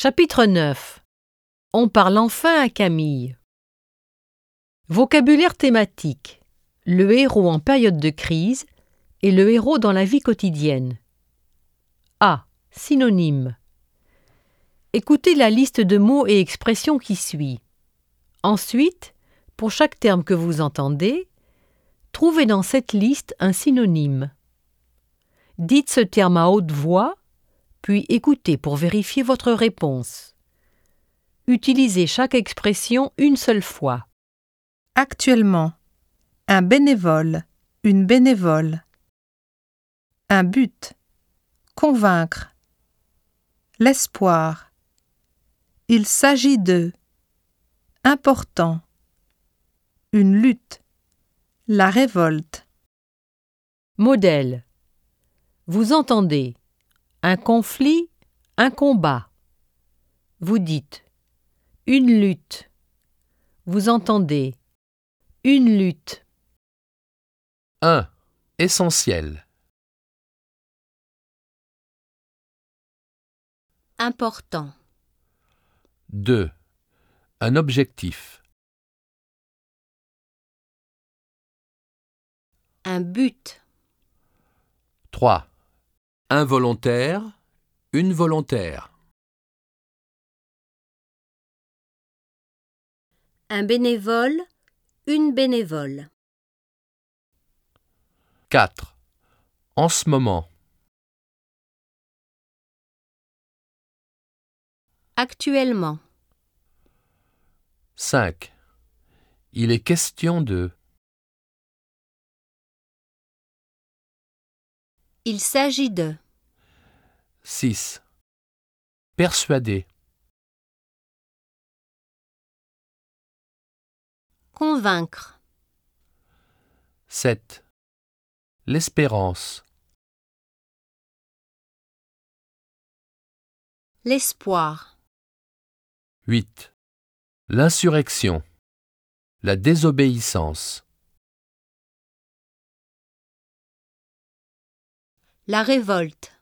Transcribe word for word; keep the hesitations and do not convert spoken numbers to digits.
Chapitre neuf. On parle enfin à Camille. Vocabulaire thématique. Le héros en période de crise et le héros dans la vie quotidienne. A. Synonyme. Écoutez la liste de mots et expressions qui suit. Ensuite, pour chaque terme que vous entendez, trouvez dans cette liste un synonyme. Dites ce terme à haute voix, puis écoutez pour vérifier votre réponse. Utilisez chaque expression une seule fois. Actuellement, un bénévole, une bénévole. Un but, convaincre. L'espoir. Il s'agit de. Important. Une lutte. La révolte. Modèle. Vous entendez un conflit, un combat. Vous dites une lutte. Vous entendez une lutte. un. Essentiel. Important. deux. Un objectif. Un but. trois. Un volontaire, une volontaire. Un bénévole, une bénévole. quatre. En ce moment. Actuellement. cinq. Il est question de. Il s'agit de. six. Persuader. Convaincre. sept. L'espérance. L'espoir. huit. L'insurrection. La désobéissance. La révolte.